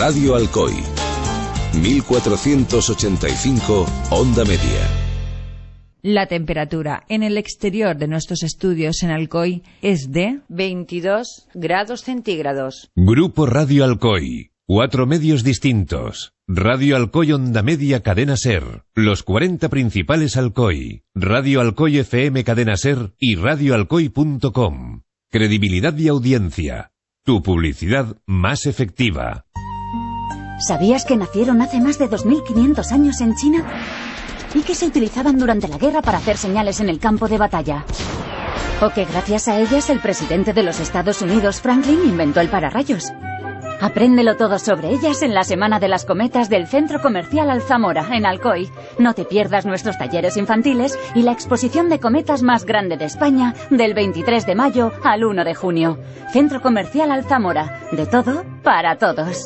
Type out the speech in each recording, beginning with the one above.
Radio Alcoy. 1485 onda media. La temperatura en el exterior de nuestros estudios en Alcoy es de 22 grados centígrados. Grupo Radio Alcoy. 4 medios distintos. Radio Alcoy Onda Media Cadena Ser. Los 40 principales Alcoy. Radio Alcoy FM Cadena Ser y radioalcoy.com. Credibilidad y audiencia. Tu publicidad más efectiva. ¿Sabías que nacieron hace más de 2500 años en China? Y que se utilizaban durante la guerra para hacer señales en el campo de batalla. O que gracias a ellas el presidente de los Estados Unidos, Franklin, inventó el pararrayos. Apréndelo todo sobre ellas en la Semana de las Cometas del Centro Comercial Alzamora, en Alcoy. No te pierdas nuestros talleres infantiles y la exposición de cometas más grande de España del 23 de mayo al 1 de junio. Centro Comercial Alzamora. De todo para todos.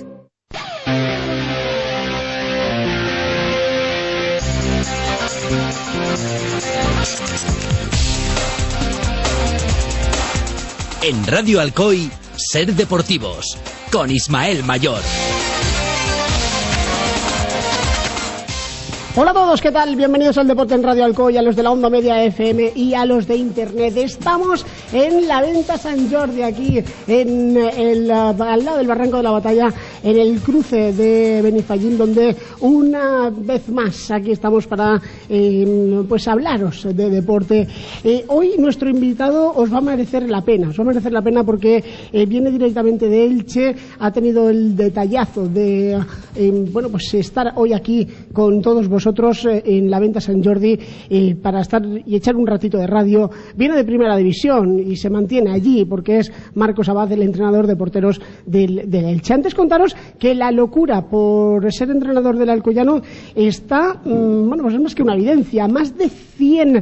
En Radio Alcoy, Ser Deportivos, con Ismael Mayor. Hola a todos, ¿qué tal? Bienvenidos al Deporte en Radio Alcoy, a los de la Onda Media FM y a los de Internet. Estamos en la Venta Sant Jordi, aquí en al lado del Barranco de la Batalla, en el cruce de Benifallim, donde una vez más aquí estamos para pues hablaros de deporte. Hoy nuestro invitado os va a merecer la pena, porque viene directamente de Elche, ha tenido el detallazo de bueno, pues estar hoy aquí con todos vosotros en la Venta Sant Jordi para estar y echar un ratito de radio. Viene de Primera División y se mantiene allí porque es Marcos Abad, el entrenador de porteros del Elche. Antes contaros que la locura por ser entrenador del Alcoyano está, bueno, pues es más que una evidencia. Más de 100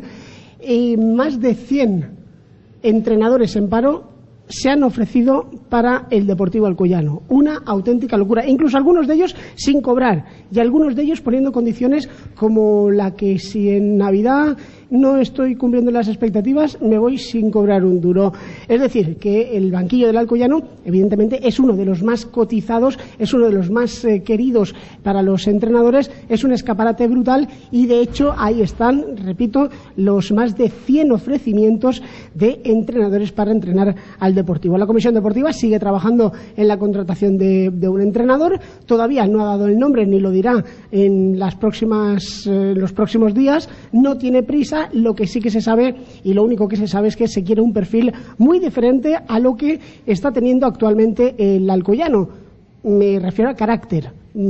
entrenadores en paro se han ofrecido para el Deportivo Alcoyano. Una auténtica locura. Incluso algunos de ellos sin cobrar y algunos de ellos poniendo condiciones como la que si en Navidad no estoy cumpliendo las expectativas, me voy sin cobrar un duro. Es decir, que el banquillo del Alcoyano, evidentemente, es uno de los más cotizados, es uno de los más queridos para los entrenadores, es un escaparate brutal y, de hecho, ahí están, repito, los más de 100 ofrecimientos de entrenadores para entrenar al Deportivo. La Comisión Deportiva sigue trabajando en la contratación de un entrenador, todavía no ha dado el nombre ni lo dirá en los próximos días, no tiene prisa. Lo que sí que se sabe y lo único que se sabe es que se quiere un perfil muy diferente a lo que está teniendo actualmente el Alcoyano. Me refiero a carácter,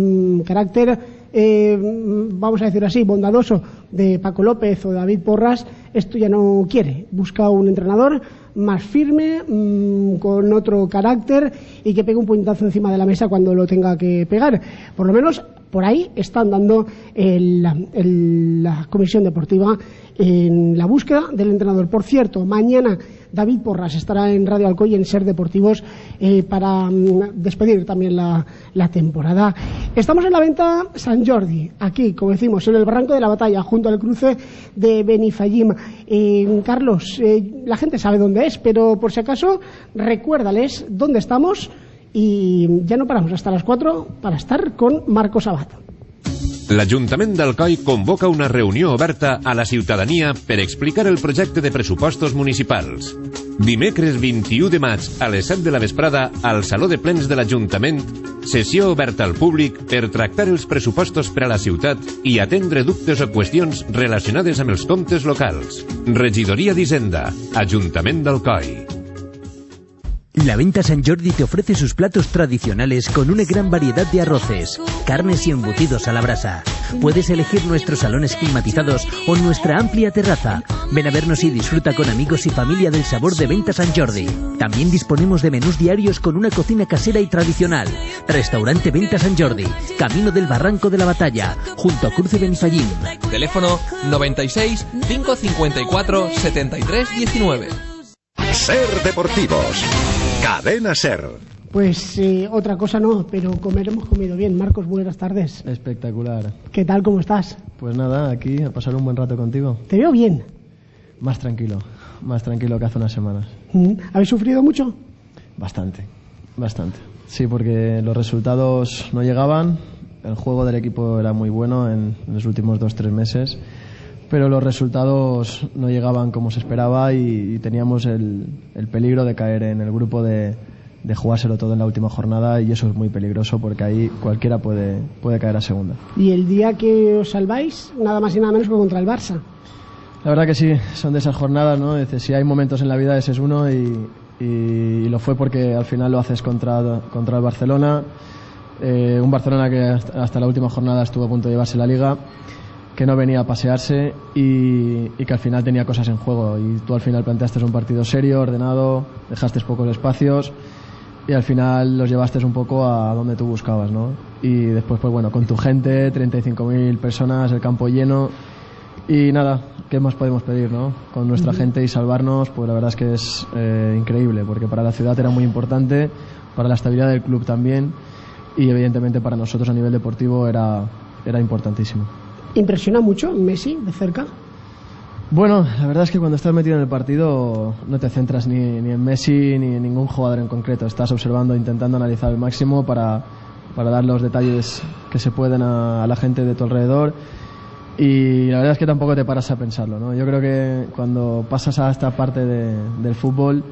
vamos a decir así, bondadoso de Paco López o David Porras. Esto ya no quiere, busca un entrenador más firme, con otro carácter y que pegue un puñetazo encima de la mesa cuando lo tenga que pegar. Por lo menos por ahí están dando la Comisión Deportiva en la búsqueda del entrenador. Por cierto, mañana David Porras estará en Radio Alcoy en Ser Deportivos para despedir también la temporada. Estamos en la Venta Sant Jordi, aquí, como decimos, en el Barranco de la Batalla, junto al cruce de Benifallim. Carlos, la gente sabe dónde es, pero por si acaso, recuérdales dónde estamos y ya no paramos hasta las 4 para estar con Marcos Abad. L'Ajuntament d'Alcoi convoca una reunió oberta a la ciutadania per explicar el projecte de pressupostos municipals. Dimecres 21 de maig a les 7 de la vesprada al Saló de Plens de l'Ajuntament, sessió oberta al públic per tractar els pressupostos per a la ciutat i atendre dubtes o qüestions relacionades amb els comptes locals. Regidoria d'Hisenda, Ajuntament d'Alcoi. La Venta Sant Jordi te ofrece sus platos tradicionales con una gran variedad de arroces, carnes y embutidos a la brasa. Puedes elegir nuestros salones climatizados o nuestra amplia terraza. Ven a vernos y disfruta con amigos y familia del sabor de Venta Sant Jordi. También disponemos de menús diarios con una cocina casera y tradicional. Restaurante Venta Sant Jordi, Camino del Barranco de la Batalla, junto a Cruce Benifallim. Teléfono 96 554 73 19. Ser Deportivos. Cadena Ser. Pues otra cosa no, pero hemos comido bien. Marcos, buenas tardes. Espectacular. ¿Qué tal? ¿Cómo estás? Pues nada, aquí a pasar un buen rato contigo. Te veo bien. Más tranquilo que hace unas semanas. ¿Habéis sufrido mucho? Bastante. Bastante. Sí, porque los resultados no llegaban, el juego del equipo era muy bueno en los últimos 2-3 meses, pero los resultados no llegaban como se esperaba y teníamos el peligro de caer en el grupo de jugárselo todo en la última jornada, y eso es muy peligroso porque ahí cualquiera puede caer a segunda. Y el día que os salváis, nada más y nada menos que contra el Barça. La verdad que sí, son de esas jornadas, ¿no? Es decir, si hay momentos en la vida, ese es uno, y lo fue porque al final lo haces contra el Barcelona, un Barcelona que hasta la última jornada estuvo a punto de llevarse la Liga, que no venía a pasearse y que al final tenía cosas en juego, y tú al final planteaste un partido serio, ordenado, dejaste pocos espacios y al final los llevaste un poco a donde tú buscabas, ¿no? Y después, pues bueno, con tu gente, 35.000 personas, el campo lleno, y nada, ¿qué más podemos pedir, no? Con nuestra gente y salvarnos, pues la verdad es que es increíble, porque para la ciudad era muy importante, para la estabilidad del club también, y evidentemente para nosotros a nivel deportivo era importantísimo. ¿Impresiona mucho Messi de cerca? Bueno, la verdad es que cuando estás metido en el partido no te centras ni en Messi ni en ningún jugador en concreto. Estás observando, intentando analizar al máximo para dar los detalles que se pueden a la gente de tu alrededor, y la verdad es que tampoco te paras a pensarlo, ¿no? Yo creo que cuando pasas a esta parte del fútbol,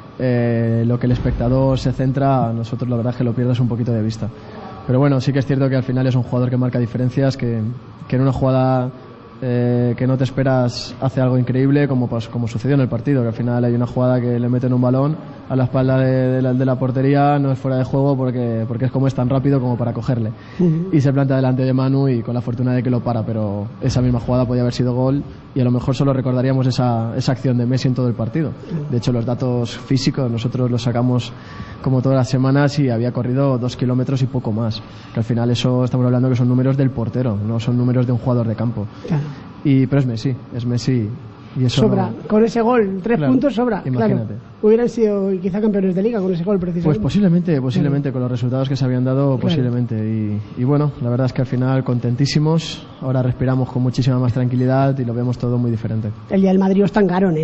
lo que el espectador se centra, a nosotros la verdad es que lo pierdes un poquito de vista. Pero bueno, sí que es cierto que al final es un jugador que marca diferencias, que en una jugada que no te esperas hace algo increíble, como sucedió en el partido, que al final hay una jugada que le meten un balón a la espalda de la portería, no es fuera de juego porque es como es tan rápido como para cogerle, y se planta delante de Manu y con la fortuna de que lo para, pero esa misma jugada podía haber sido gol, y a lo mejor solo recordaríamos esa acción de Messi en todo el partido. De hecho, los datos físicos nosotros los sacamos como todas las semanas, y había corrido 2 kilómetros y poco más, que al final eso estamos hablando que son números del portero, no son números de un jugador de campo. Claro. Pero es Messi, y eso sobra, no... con ese gol, 3 puntos sobra. Imagínate. Claro. Hubieran sido quizá campeones de liga con ese gol, precisamente. Pues posiblemente, con los resultados que se habían dado, posiblemente. Y bueno, la verdad es que al final contentísimos, ahora respiramos con muchísima más tranquilidad y lo vemos todo muy diferente. El día del Madrid os tangaron,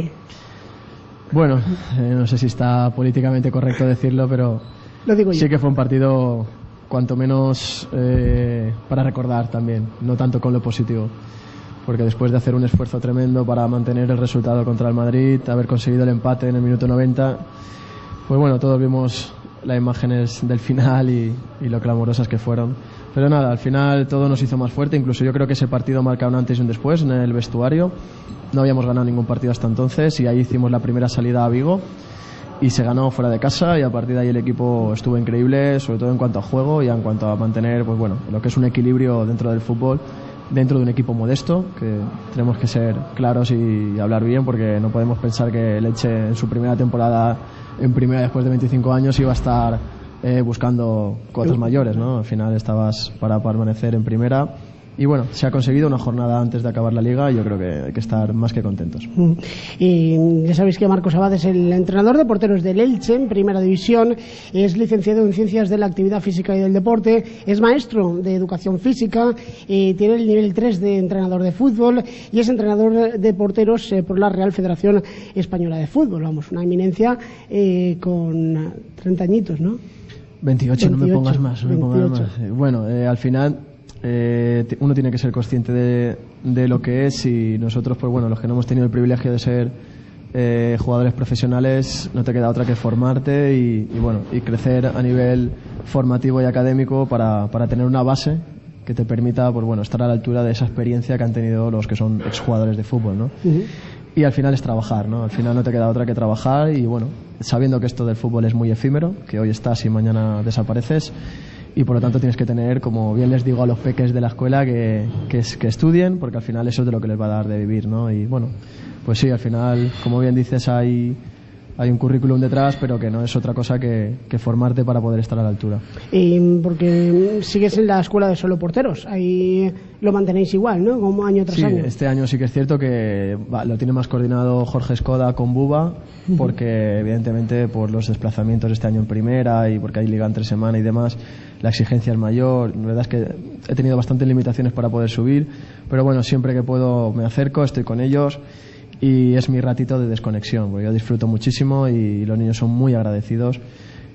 Bueno, no sé si está políticamente correcto decirlo, pero lo digo yo. Sí que fue un partido cuanto menos para recordar también, no tanto con lo positivo, porque después de hacer un esfuerzo tremendo para mantener el resultado contra el Madrid, haber conseguido el empate en el minuto 90, pues bueno, todos vimos las imágenes del final y lo clamorosas que fueron, pero nada, al final todo nos hizo más fuerte. Incluso yo creo que ese partido marca un antes y un después en el vestuario. No habíamos ganado ningún partido hasta entonces, y ahí hicimos la primera salida a Vigo y se ganó fuera de casa, y a partir de ahí el equipo estuvo increíble, sobre todo en cuanto a juego y en cuanto a mantener, pues bueno, lo que es un equilibrio dentro del fútbol, dentro de un equipo modesto, que tenemos que ser claros y hablar bien, porque no podemos pensar que el Elche en su primera temporada en primera después de 25 años iba a estar buscando cosas mayores, ¿no? Al final estabas para permanecer en primera. Y bueno, se ha conseguido una jornada antes de acabar la Liga, y yo creo que hay que estar más que contentos. Y ya sabéis que Marcos Abad es el entrenador de porteros del Elche en Primera División, es licenciado en Ciencias de la Actividad Física y del Deporte, es maestro de Educación Física, tiene el nivel 3 de entrenador de fútbol y es entrenador de porteros por la Real Federación Española de Fútbol. Vamos, una eminencia con 30 añitos, ¿no? 28, no me pongas más. Bueno, al final... uno tiene que ser consciente de lo que es, y nosotros, pues bueno, los que no hemos tenido el privilegio de ser jugadores profesionales, no te queda otra que formarte y crecer a nivel formativo y académico para tener una base que te permita, pues bueno, estar a la altura de esa experiencia que han tenido los que son exjugadores de fútbol, ¿no? Y al final es trabajar, ¿no? Al final no te queda otra que trabajar, y bueno, sabiendo que esto del fútbol es muy efímero, que hoy estás y mañana desapareces, y por lo tanto tienes que tener, como bien les digo a los peques de la escuela, que estudien, porque al final eso es de lo que les va a dar de vivir, ¿no? Y bueno, pues sí, al final, como bien dices, hay un currículum detrás, pero que no es otra cosa que formarte para poder estar a la altura. Porque sigues en la escuela de solo porteros, ahí lo mantenéis igual, ¿no? Como año tras año. Sí, este año sí que es cierto que lo tiene más coordinado Jorge Escoda con Buba, porque evidentemente por los desplazamientos este año en primera y porque hay liga entre semana y demás, la exigencia es mayor. La verdad es que he tenido bastantes limitaciones para poder subir, pero bueno, siempre que puedo me acerco, estoy con ellos, y es mi ratito de desconexión, porque yo disfruto muchísimo y los niños son muy agradecidos,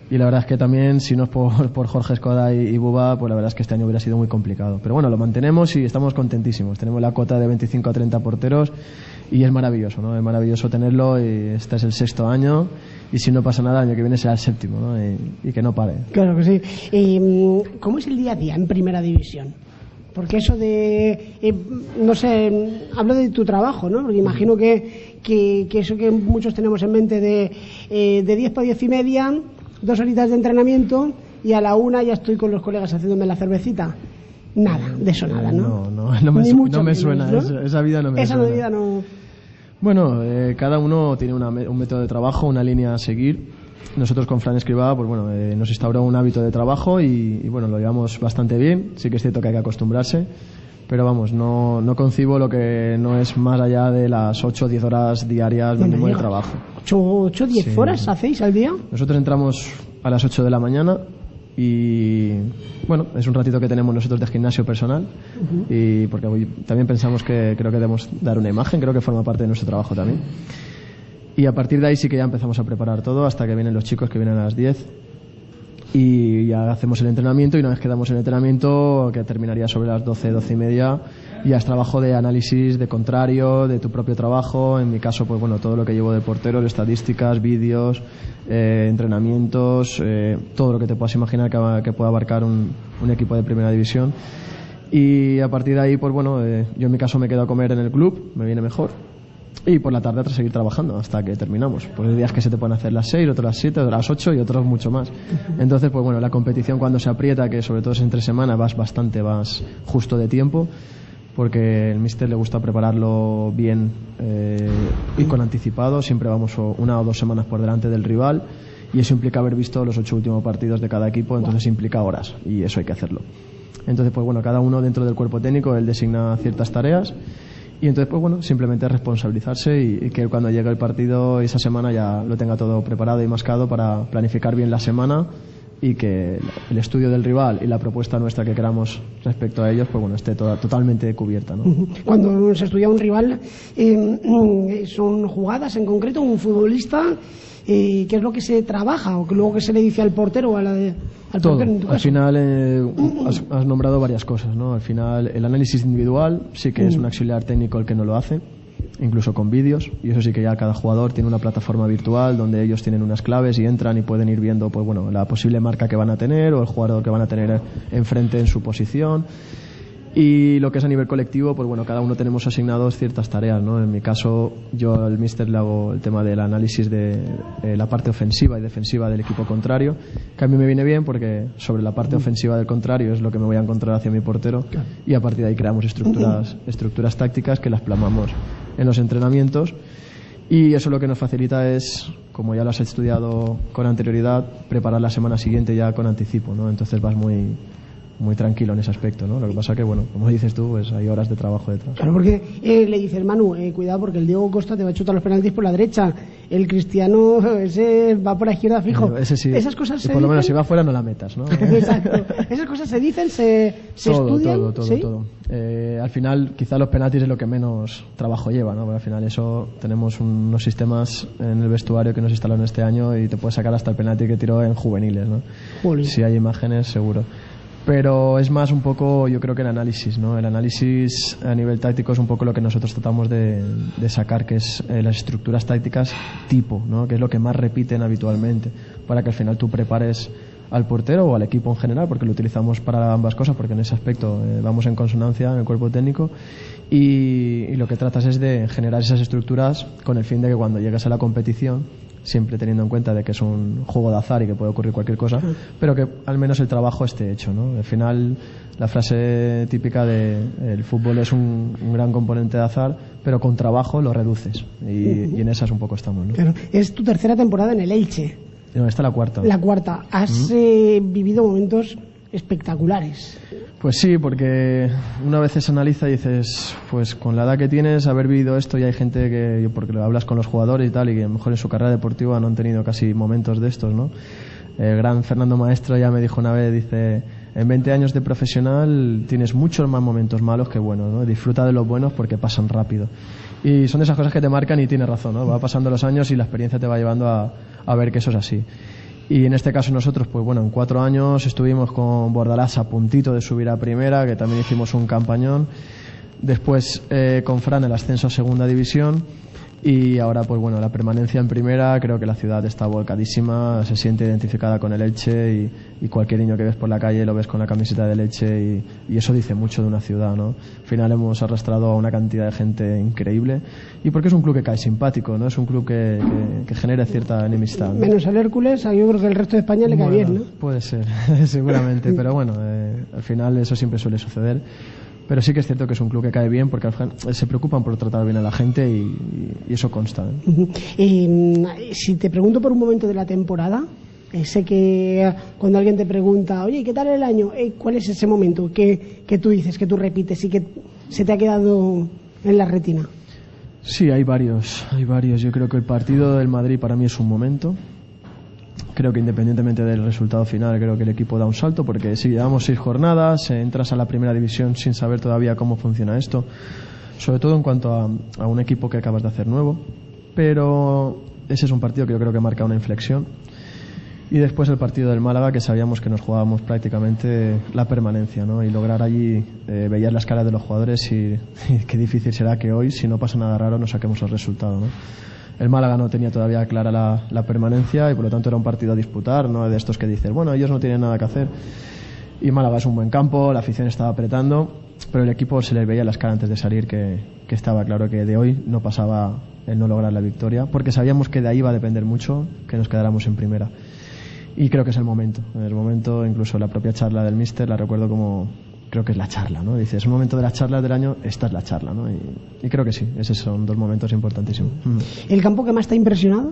Y la verdad es que también, si no es por Jorge Escoda y Buba, pues la verdad es que este año hubiera sido muy complicado. Pero bueno, lo mantenemos y estamos contentísimos. Tenemos la cota de 25 a 30 porteros y es maravilloso, ¿no? Es maravilloso tenerlo, y este es el 6º año, y si no pasa nada, el año que viene será el 7º, ¿no? Y que no pare. Claro que sí. ¿Cómo es el día a día en primera división? Porque eso de, no sé, hablo de tu trabajo, ¿no? Porque imagino que eso que muchos tenemos en mente de 10 para 10 y media, 2 horitas de entrenamiento y a la 1 ya estoy con los colegas haciéndome la cervecita. Nada, de eso nada, ¿no? No me suena, ¿no? Esa vida no me suena. Esa vida no... Bueno, cada uno tiene un método de trabajo, una línea a seguir. Nosotros con Fran Escribá, pues bueno, nos instauró un hábito de trabajo y bueno, lo llevamos bastante bien. Sí que es cierto que hay que acostumbrarse, pero vamos, no concibo lo que no es más allá de las 8 o 10 horas diarias mínimo de trabajo. ¿8 o 10 horas hacéis al día? Nosotros entramos a las 8 de la mañana y bueno, es un ratito que tenemos nosotros de gimnasio personal, y porque hoy también pensamos que creo que debemos dar una imagen, creo que forma parte de nuestro trabajo también. Y a partir de ahí sí que ya empezamos a preparar todo hasta que vienen los chicos, que vienen a las 10, y ya hacemos el entrenamiento, y una vez que damos el entrenamiento, que terminaría sobre las 12, 12 y media, ya es trabajo de análisis de contrario, de tu propio trabajo. En mi caso, pues bueno, todo lo que llevo de porteros, estadísticas, vídeos, entrenamientos, todo lo que te puedas imaginar que pueda abarcar un equipo de primera división. Y a partir de ahí, pues bueno, yo en mi caso me quedo a comer en el club, me viene mejor. Y por la tarde a seguir trabajando hasta que terminamos. Pues hay días que se te pueden hacer las 6, otros las 7, otros las 8 y otros mucho más. Entonces, pues bueno, la competición cuando se aprieta, que sobre todo es entre semana, vas justo de tiempo, porque el míster le gusta prepararlo bien y con anticipado. Siempre vamos 1 o 2 semanas por delante del rival, y eso implica haber visto los 8 últimos partidos de cada equipo, entonces implica horas, y eso hay que hacerlo. Entonces, pues bueno, cada uno dentro del cuerpo técnico, él designa ciertas tareas. Y entonces, pues bueno, simplemente responsabilizarse y que cuando llegue el partido esa semana ya lo tenga todo preparado y mascado para planificar bien la semana, y que el estudio del rival y la propuesta nuestra que queramos respecto a ellos, pues bueno, esté totalmente cubierta, ¿no? Cuando se estudia un rival, son jugadas en concreto, un futbolista, ¿qué es lo que se trabaja o luego que se le dice al portero o al todo. portero en tu caso? Al final has nombrado varias cosas, ¿no? Al final el análisis individual sí que es un auxiliar técnico el que no lo hace, incluso con vídeos, y eso sí que ya cada jugador tiene una plataforma virtual donde ellos tienen unas claves y entran y pueden ir viendo, pues bueno, la posible marca que van a tener o el jugador que van a tener enfrente en su posición. Y lo que es a nivel colectivo, pues bueno, cada uno tenemos asignados ciertas tareas, ¿no? En mi caso, yo al míster le hago el tema del análisis de la parte ofensiva y defensiva del equipo contrario, que a mí me viene bien porque sobre la parte ofensiva del contrario es lo que me voy a encontrar hacia mi portero, y a partir de ahí creamos estructuras tácticas que las plasmamos en los entrenamientos, y eso lo que nos facilita es, como ya lo has estudiado con anterioridad, preparar la semana siguiente ya con anticipo, ¿no? Entonces vas muy tranquilo en ese aspecto, ¿no? Lo que pasa que, bueno, como dices tú, pues hay horas de trabajo detrás. Claro, porque le dices, Manu, cuidado porque el Diego Costa te va a chutar los penaltis por la derecha, el Cristiano ese va por la izquierda fijo. Ese sí. Esas cosas se por lo menos dicen... si va afuera no la metas, ¿no? Exacto. Esas cosas se dicen, se estudian. Todo. Al final, quizá los penaltis es lo que menos trabajo lleva, ¿no? Porque al final eso, tenemos unos sistemas en el vestuario que nos instalaron este año y te puedes sacar hasta el penalti que tiró en juveniles, ¿no? Jolín. Si hay imágenes, seguro. Pero es más un poco, yo creo que el análisis, ¿no? El análisis a nivel táctico es un poco lo que nosotros tratamos de sacar, que es las estructuras tácticas tipo, ¿no? Que es lo que más repiten habitualmente, para que al final tú prepares al portero o al equipo en general, porque lo utilizamos para ambas cosas, porque en ese aspecto vamos en consonancia en el cuerpo técnico, y lo que tratas es de generar esas estructuras con el fin de que cuando llegues a la competición, siempre teniendo en cuenta de que es un juego de azar y que puede ocurrir cualquier cosa, pero que al menos el trabajo esté hecho, ¿no? Al final, la frase típica de el fútbol es un gran componente de azar, pero con trabajo lo reduces, y en esas un poco estamos, ¿no? Claro. Es tu tercera temporada en el Elche. No, esta es la cuarta. La cuarta. Has vivido momentos espectaculares. Pues sí, porque una vez se analiza y dices, pues con la edad que tienes, haber vivido esto, y hay gente que, porque lo hablas con los jugadores y tal, y que a lo mejor en su carrera deportiva no han tenido casi momentos de estos, ¿no? El gran Fernando Maestro ya me dijo una vez, dice, en 20 años de profesional tienes muchos más momentos malos que buenos, ¿no? Disfruta de los buenos porque pasan rápido. Y son de esas cosas que te marcan, y tienes razón, ¿no? Va pasando los años y la experiencia te va llevando a ver que eso es así. Y en este caso nosotros, pues bueno, en 4 años estuvimos con Bordalás a puntito de subir a primera, que también hicimos un campañón. Después con Fran el ascenso a segunda división. Y ahora, pues bueno, la permanencia en primera. Creo que la ciudad está volcadísima, se siente identificada con el Elche, y cualquier niño que ves por la calle lo ves con la camiseta del Elche, y eso dice mucho de una ciudad, ¿no? Al final hemos arrastrado a una cantidad de gente increíble, y porque es un club que cae simpático, ¿no? Es un club que genera cierta enemistad, ¿no? Menos al Hércules, yo creo que el resto de España le cae bien, ¿no? Puede ser, seguramente, pero bueno, al final eso siempre suele suceder. Pero sí que es cierto que es un club que cae bien porque se preocupan por tratar bien a la gente, y eso consta, ¿eh? Si te pregunto por un momento de la temporada, sé que cuando alguien te pregunta, oye, ¿qué tal el año? ¿Cuál es ese momento que tú dices, que tú repites y que se te ha quedado en la retina? Sí, hay varios. Yo creo que el partido del Madrid para mí es un momento. Creo que independientemente del resultado final, creo que el equipo da un salto, porque si llevamos 6 jornadas, entras a la primera división sin saber todavía cómo funciona esto, sobre todo en cuanto a un equipo que acabas de hacer nuevo. Pero ese es un partido que yo creo que marca una inflexión. Y después el partido del Málaga, que sabíamos que nos jugábamos prácticamente la permanencia, ¿no? Y lograr allí, veías las caras de los jugadores y qué difícil será que hoy, si no pasa nada raro, nos saquemos el resultado, ¿no? El Málaga no tenía todavía clara la permanencia, y por lo tanto era un partido a disputar, no de estos que dicen, bueno, ellos no tienen nada que hacer. Y Málaga es un buen campo, la afición estaba apretando, pero el equipo se les veía las caras antes de salir que estaba claro que de hoy no pasaba el no lograr la victoria, porque sabíamos que de ahí iba a depender mucho que nos quedáramos en primera. Y creo que es el momento, incluso la propia charla del míster la recuerdo como, creo que es la charla, ¿no? Dice, es el momento de las charlas del año, esta es la charla, ¿no? Y creo que sí, esos son 2 momentos importantísimos. ¿El campo que más te ha impresionado?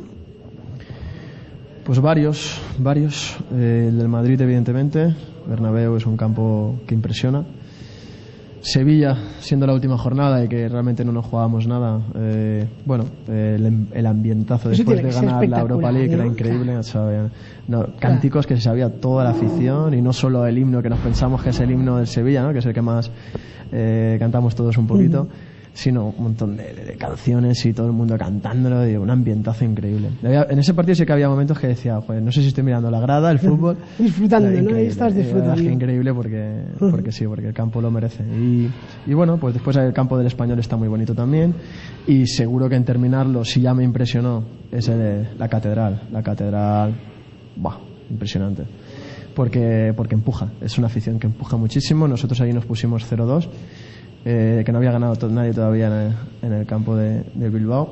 Pues varios. El del Madrid, evidentemente. Bernabéu es un campo que impresiona. Sevilla, siendo la última jornada y que realmente no nos jugábamos nada, el ambientazo después de ganar la Europa League, ¿no? Era increíble. O sea, cánticos que se sabía toda la afición, y no solo el himno que nos pensamos que es el himno del Sevilla, ¿no? Que es el que más cantamos todos un poquito, sino un montón de canciones y todo el mundo cantándolo, y un ambientazo increíble. En ese partido sí que había momentos que decía, joder, no sé si estoy mirando la grada, el fútbol, disfrutando, ¿no? Ahí estás disfrutando. Es increíble porque el campo lo merece. Y bueno, pues después el campo del Español está muy bonito también, y seguro que en terminarlo, si ya me impresionó, es la catedral, impresionante. Porque empuja, es una afición que empuja muchísimo. Nosotros ahí nos pusimos 0-2, que no había ganado nadie todavía en el campo de Bilbao,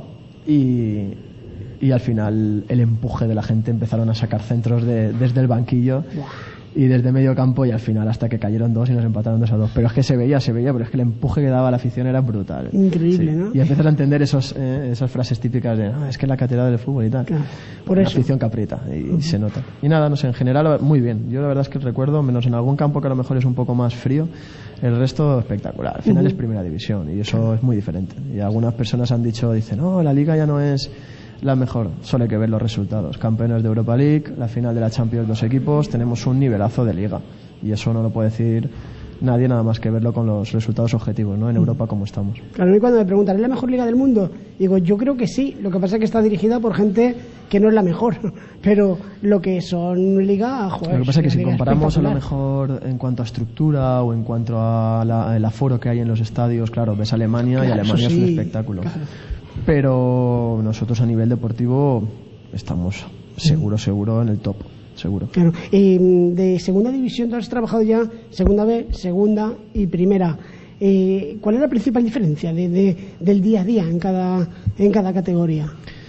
y al final el empuje de la gente, empezaron a sacar centros desde el banquillo y desde medio campo, y al final hasta que cayeron 2 y nos empataron 2-2. Pero es que se veía, pero es que el empuje que daba la afición era brutal. Increíble, sí. ¿No? Y empiezas a entender esas frases típicas de, es que es la catedral del fútbol y tal. Claro, por la eso. afición que aprieta y se nota. Y nada, no sé, en general muy bien. Yo la verdad es que recuerdo, menos en algún campo que a lo mejor es un poco más frío, el resto espectacular. Al final es primera división, y eso es muy diferente. Y algunas personas dicen, no, la liga ya no es la mejor. Solo hay que ver los resultados. Campeones de Europa League, la final de la Champions, 2 equipos, tenemos un nivelazo de liga, y eso no lo puede decir nadie nada más que verlo con los resultados objetivos, ¿no? En Europa como estamos. Claro, y cuando me preguntan, ¿es la mejor liga del mundo? Digo, yo creo que sí. Lo que pasa es que está dirigida por gente que no es la mejor, pero lo que son liga, joder. Lo que pasa es que si comparamos a lo mejor en cuanto a estructura o en cuanto a el aforo que hay en los estadios, claro, ves Alemania, claro, y Alemania es un espectáculo. Claro. Pero nosotros a nivel deportivo estamos seguro en el top. Seguro. Claro. De segunda división, tú has trabajado ya segunda B, segunda y primera. ¿Cuál es la principal diferencia del día a día en cada categoría?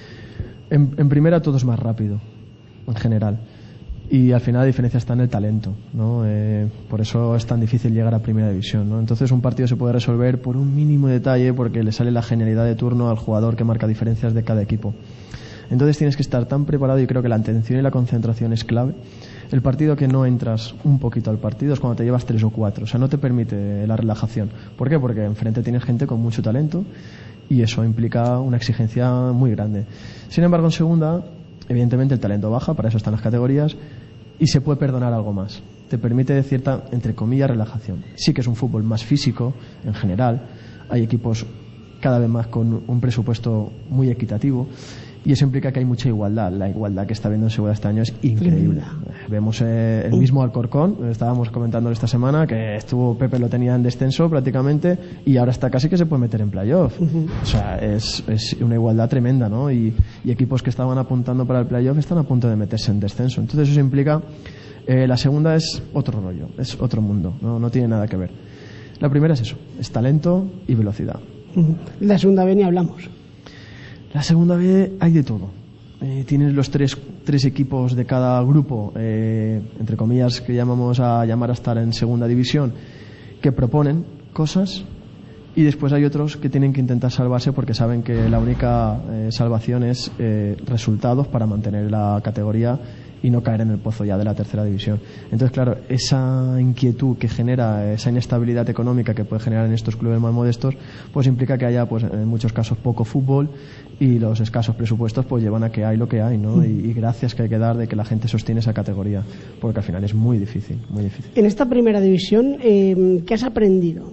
En primera todo es más rápido, en general. Y al final la diferencia está en el talento, ¿no? Por eso es tan difícil llegar a primera división, ¿no? Entonces un partido se puede resolver por un mínimo detalle, porque le sale la genialidad de turno al jugador que marca diferencias de cada equipo. Entonces tienes que estar tan preparado, y creo que la atención y la concentración es clave. El partido que no entras un poquito al partido es cuando te llevas 3 o 4, o sea, no te permite la relajación. ¿Por qué? Porque enfrente tienes gente con mucho talento, y eso implica una exigencia muy grande. Sin embargo, en segunda, evidentemente el talento baja, para eso están las categorías, y se puede perdonar algo más. Te permite cierta, entre comillas, relajación. Sí que es un fútbol más físico en general, hay equipos cada vez más con un presupuesto muy equitativo, y eso implica que hay mucha igualdad. La igualdad que está viendo en Segunda este año es increíble. Vemos el mismo Alcorcón, estábamos comentando esta semana que Pepe lo tenía en descenso prácticamente y ahora está casi que se puede meter en playoff. O sea, es una igualdad tremenda, ¿no? Y equipos que estaban apuntando para el playoff están a punto de meterse en descenso. Entonces eso implica, la segunda es otro rollo, es otro mundo, no tiene nada que ver. La primera es eso, es talento y velocidad. La segunda B ni hablamos. La segunda B hay de todo. Tienes los tres equipos de cada grupo, entre comillas, que llamamos a llamar a estar en segunda división, que proponen cosas, y después hay otros que tienen que intentar salvarse porque saben que la única salvación es resultados para mantener la categoría y no caer en el pozo ya de la tercera división. Entonces, claro, esa inquietud que genera, esa inestabilidad económica que puede generar en estos clubes más modestos, pues implica que haya, pues en muchos casos, poco fútbol, y los escasos presupuestos pues llevan a que hay lo que hay, ¿no? Y gracias que hay que dar de que la gente sostiene esa categoría, porque al final es muy difícil, muy difícil. En esta primera división, ¿qué has aprendido?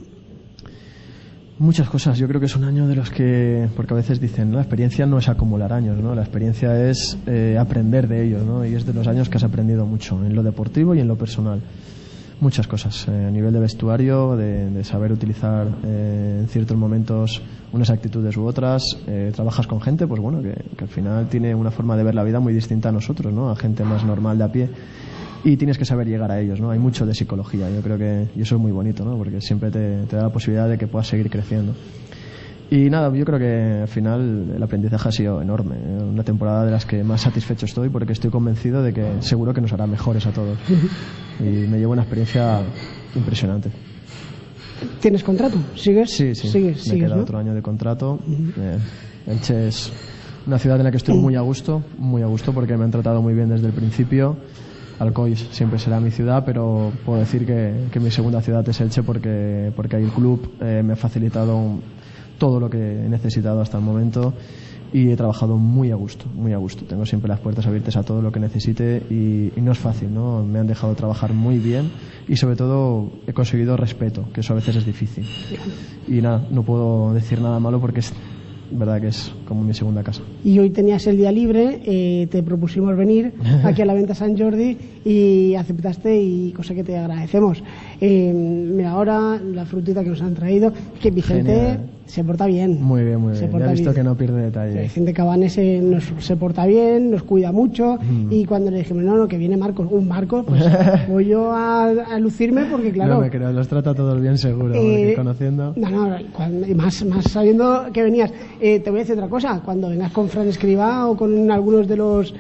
Muchas cosas. Yo creo que es un año de los que, porque a veces dicen, ¿no? La experiencia no es acumular años, ¿no? La experiencia es aprender de ellos, ¿no? Y es de los años que has aprendido mucho, en lo deportivo y en lo personal. Muchas cosas, a nivel de vestuario, de saber utilizar en ciertos momentos unas actitudes u otras. Trabajas con gente, pues bueno, que al final tiene una forma de ver la vida muy distinta a nosotros, ¿no? A gente más normal de a pie. Y tienes que saber llegar a ellos, ¿no? Hay mucho de psicología, yo creo que, y eso es muy bonito, ¿no? Porque siempre te da la posibilidad de que puedas seguir creciendo. Y nada, yo creo que al final el aprendizaje ha sido enorme, una temporada de las que más satisfecho estoy, porque estoy convencido de que seguro que nos hará mejores a todos, y me llevo una experiencia impresionante. ¿Tienes contrato? ¿Sigues? Sí, me queda, ¿no? Otro año de contrato. Elche es una ciudad en la que estoy muy a gusto, porque me han tratado muy bien desde el principio. Alcoy siempre será mi ciudad, pero puedo decir que mi segunda ciudad es Elche porque ahí el club me ha facilitado todo lo que he necesitado hasta el momento, y he trabajado muy a gusto. Tengo siempre las puertas abiertas a todo lo que necesite, y no es fácil, ¿no? Me han dejado trabajar muy bien, y sobre todo he conseguido respeto, que eso a veces es difícil. Y nada, no puedo decir nada malo porque es verdad que es como mi segunda casa. Y hoy tenías el día libre, te propusimos venir aquí a la Venta Sant Jordi y aceptaste, y cosa que te agradecemos. Mira, ahora la frutita que nos han traído, que Vicente Genial. Se porta bien. Muy bien. Ya he visto que no pierde detalle. Vicente Cabanes se porta bien, nos cuida mucho, y cuando le dijimos, no, que viene Marcos, pues voy yo a lucirme, porque claro... No me creo, los trata todos bien seguro, porque conociendo... y más sabiendo que venías. Te voy a decir otra cosa, cuando vengas con Fran Escribá o con algunos de los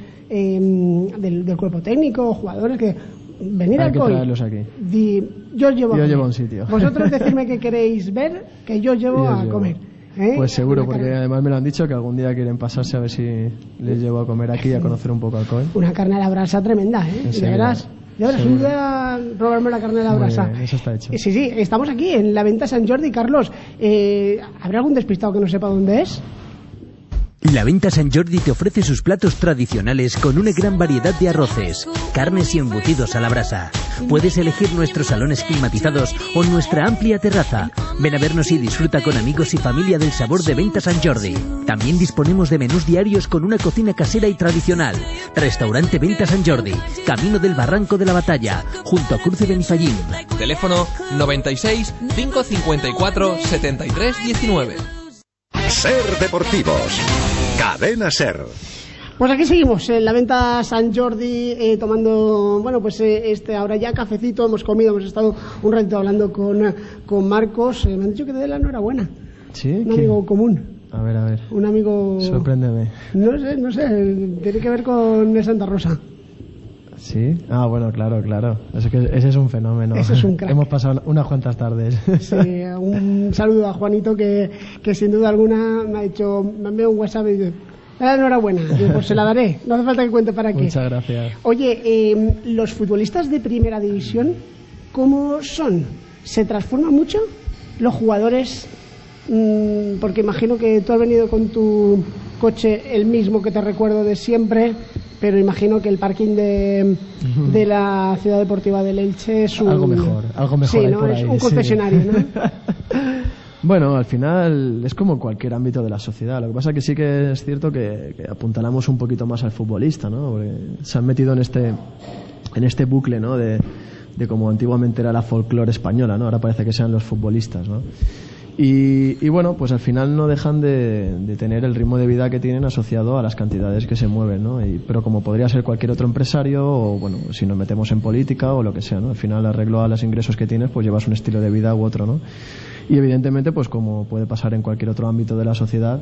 del cuerpo técnico, jugadores, que venir al COI, hay que traerlos aquí. Yo os llevo a un sitio. Vosotros decidme qué queréis ver, que yo os llevo a comer. Pues seguro, porque además me lo han dicho que algún día quieren pasarse, a ver si les llevo a comer aquí y a conocer un poco al COI. Una carne a la brasa tremenda, ya verás. Un día probarme la carne de la brasa. Bien, eso está hecho. Sí, estamos aquí en la Venta Sant Jordi. Carlos, ¿habrá algún despistado que no sepa dónde es? La Venta Sant Jordi te ofrece sus platos tradicionales con una gran variedad de arroces, carnes y embutidos a la brasa. Puedes elegir nuestros salones climatizados o nuestra amplia terraza. Ven a vernos y disfruta con amigos y familia del sabor de Venta Sant Jordi. También disponemos de menús diarios con una cocina casera y tradicional. Restaurante Venta Sant Jordi, Camino del Barranco de la Batalla, junto a Cruce Benifallín. Teléfono 96 554 73 19. Ser Deportivos, Cadena Ser. Pues aquí seguimos en la Venta Sant Jordi, tomando, pues ahora ya cafecito, hemos comido, hemos estado un ratito hablando con Marcos. Me han dicho que te dé la enhorabuena. ¿Sí? Un amigo común. A ver. Un amigo... Sorpréndeme. No sé, tiene que ver con el Santa Rosa. ¿Sí? Bueno, claro. Ese es un fenómeno. Ese es un crack. Hemos pasado unas cuantas tardes. Sí, un saludo a Juanito que sin duda alguna me ha enviado un WhatsApp y dice, enhorabuena. Digo, pues se la daré, no hace falta que cuente para qué. Muchas gracias. Oye, los futbolistas de primera división, ¿cómo son? ¿Se transforman mucho? Los jugadores, porque imagino que tú has venido con tu coche el mismo que te recuerdo de siempre, pero imagino que el parking de la Ciudad Deportiva del Elche es algo mejor sí, ¿no? Es un concesionario, sí. ¿No? Bueno, al final es como cualquier ámbito de la sociedad. Lo que pasa que sí que es cierto que apuntalamos un poquito más al futbolista, ¿no? Porque se han metido en este bucle, ¿no? De como antiguamente era la folclore española, ¿no? Ahora parece que sean los futbolistas, ¿no? Y bueno, pues al final no dejan de tener el ritmo de vida que tienen asociado a las cantidades que se mueven, ¿no? Pero como podría ser cualquier otro empresario, o bueno, si nos metemos en política o lo que sea, ¿no? Al final, arreglo a los ingresos que tienes, pues llevas un estilo de vida u otro, ¿no? Y evidentemente, pues como puede pasar en cualquier otro ámbito de la sociedad,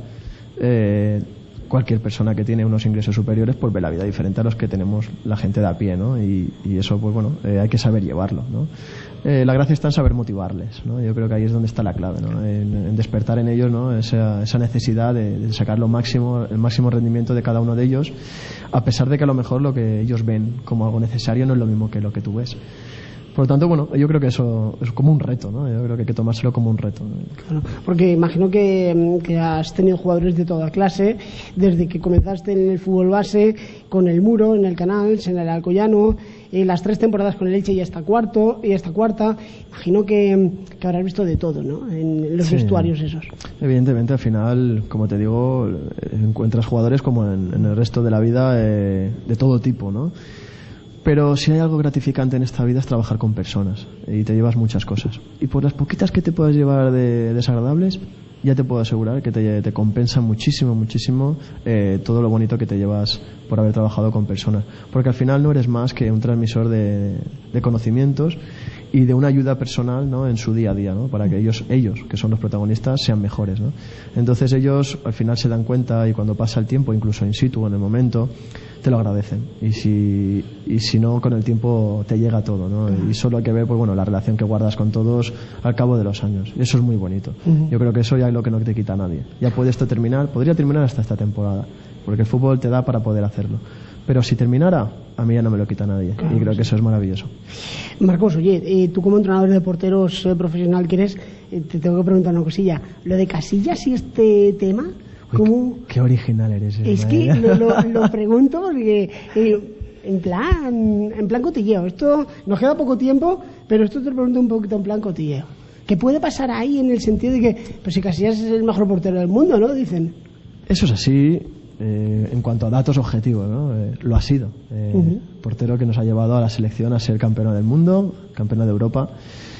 cualquier persona que tiene unos ingresos superiores pues ve la vida diferente a los que tenemos la gente de a pie, ¿no? Y eso, pues bueno, hay que saber llevarlo, ¿no? La gracia está en saber motivarles, ¿no? Yo creo que ahí es donde está la clave, ¿no? En despertar en ellos, ¿no? Esa necesidad de sacar el máximo rendimiento de cada uno de ellos, a pesar de que a lo mejor lo que ellos ven como algo necesario no es lo mismo que lo que tú ves. Por lo tanto, bueno, yo creo que eso es como un reto, ¿no? Yo creo que hay que tomárselo como un reto, ¿no? Claro, porque imagino que has tenido jugadores de toda clase, desde que comenzaste en el fútbol base, con el Muro, en el Canals, en el Alcoyano, las 3 temporadas con el Elche y esta cuarta. Imagino que habrás visto de todo, ¿no? En los vestuarios esos. Evidentemente, al final, como te digo, encuentras jugadores como en el resto de la vida, de todo tipo, ¿no? Pero si hay algo gratificante en esta vida es trabajar con personas, y te llevas muchas cosas. Y por las poquitas que te puedas llevar de desagradables, ya te puedo asegurar que te compensa muchísimo todo lo bonito que te llevas por haber trabajado con personas. Porque al final no eres más que un transmisor de conocimientos y de una ayuda personal, ¿no? En su día a día, ¿no? Para que ellos, que son los protagonistas, sean mejores, ¿no? Entonces ellos al final se dan cuenta, y cuando pasa el tiempo, incluso in situ, en el momento, te lo agradecen. Y si no, con el tiempo te llega todo, ¿no? Y solo hay que ver, pues bueno, la relación que guardas con todos al cabo de los años. Y eso es muy bonito. Yo creo que eso ya es lo que no te quita a nadie. Ya puede esto podría terminar hasta esta temporada, porque el fútbol te da para poder hacerlo. Pero si terminara, a mí ya no me lo quita nadie. Claro, y creo que eso es maravilloso. Marcos, oye, tú como entrenador de porteros profesional que eres, te tengo que preguntar una cosilla. ¿Lo de Casillas y este tema? ¿Cómo? Qué original eres. Es que lo pregunto porque en plan cotilleo. Esto nos queda poco tiempo, pero esto te lo pregunto un poquito en plan cotilleo. ¿Qué puede pasar ahí en el sentido de que, pues si Casillas es el mejor portero del mundo, ¿no? Dicen. Eso es así. En cuanto a datos objetivos, ¿no? Lo ha sido. Portero que nos ha llevado a la selección a ser campeona del mundo, campeona de Europa,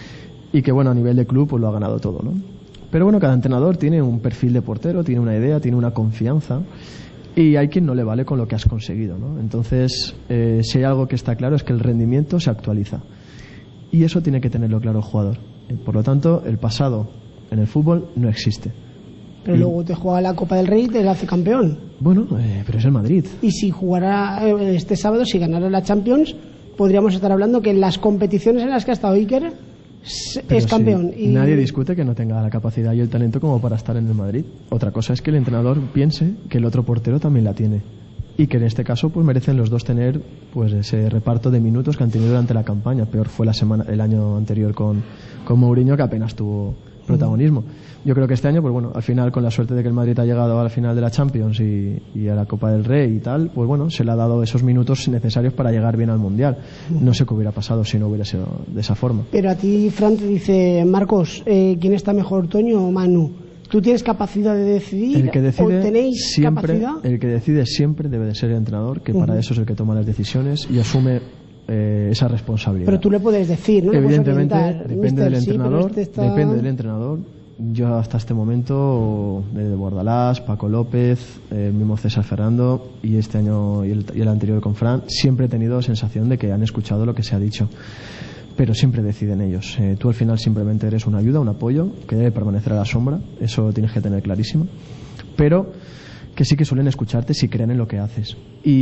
y que bueno, a nivel de club pues lo ha ganado todo, ¿no? Pero bueno, cada entrenador tiene un perfil de portero, tiene una idea, tiene una confianza, y hay quien no le vale con lo que has conseguido, ¿no? Entonces, si hay algo que está claro es que el rendimiento se actualiza, y eso tiene que tenerlo claro el jugador. Por lo tanto, el pasado en el fútbol no existe. Pero luego te juega la Copa del Rey y te la hace campeón. Bueno, pero es el Madrid. Y si jugara este sábado, si ganara la Champions, podríamos estar hablando que en las competiciones en las que ha estado Iker es campeón. Y nadie discute que no tenga la capacidad y el talento como para estar en el Madrid. Otra cosa es que el entrenador piense que el otro portero también la tiene. Y que en este caso pues merecen los dos tener pues ese reparto de minutos que han tenido durante la campaña. Peor fue el año anterior con Mourinho, que apenas tuvo protagonismo. Yo creo que este año, pues bueno, al final, con la suerte de que el Madrid ha llegado a la final de la Champions y a la Copa del Rey y tal, pues bueno, se le ha dado esos minutos necesarios para llegar bien al Mundial. No sé qué hubiera pasado si no hubiera sido de esa forma. Pero a ti, Fran, te dice, Marcos, ¿quién está mejor, Toño o Manu? ¿Tú tienes capacidad de decidir? El que decide ¿O tenéis siempre, capacidad? El que decide siempre debe de ser el entrenador, que para eso es el que toma las decisiones y asume esa responsabilidad. Pero tú le puedes decir, ¿no? Evidentemente, depende del entrenador. Depende del entrenador. Yo hasta este momento, de Bordalás, Paco López, el mismo César Ferrando y este año y el anterior con Fran, siempre he tenido sensación de que han escuchado lo que se ha dicho. Pero siempre deciden ellos. Tú al final simplemente eres una ayuda, un apoyo, que debe permanecer a la sombra, eso tienes que tener clarísimo. Pero que sí que suelen escucharte si creen en lo que haces.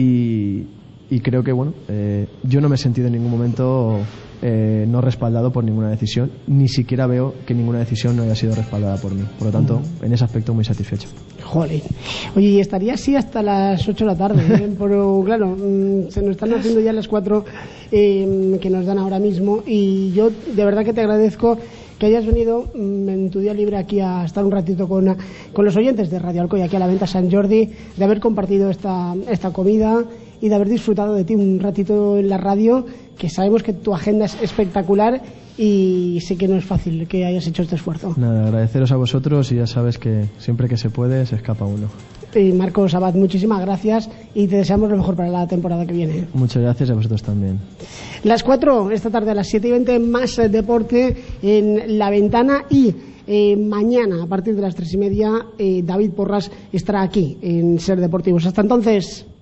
Y creo que, bueno, yo no me he sentido en ningún momento no respaldado por ninguna decisión, ni siquiera veo que ninguna decisión no haya sido respaldada por mí. Por lo tanto, en ese aspecto muy satisfecho. Joder. Oye, y estaría así hasta las 8 de la tarde, ¿eh? Pero claro, se nos están haciendo ya las 4 que nos dan ahora mismo, y yo de verdad que te agradezco que hayas venido en tu día libre aquí a estar un ratito con los oyentes de Radio Alcoy, aquí a la Venta Sant Jordi, de haber compartido esta comida y de haber disfrutado de ti un ratito en la radio, que sabemos que tu agenda es espectacular y sé que no es fácil que hayas hecho este esfuerzo. Nada, agradeceros a vosotros y ya sabes que siempre que se puede se escapa uno. Y Marcos Abad, muchísimas gracias y te deseamos lo mejor para la temporada que viene. Muchas gracias a vosotros también. Las 4, esta tarde a las 7:20, más deporte en La Ventana, y mañana a partir de las 3:30 David Porras estará aquí en Ser Deportivos. Hasta entonces.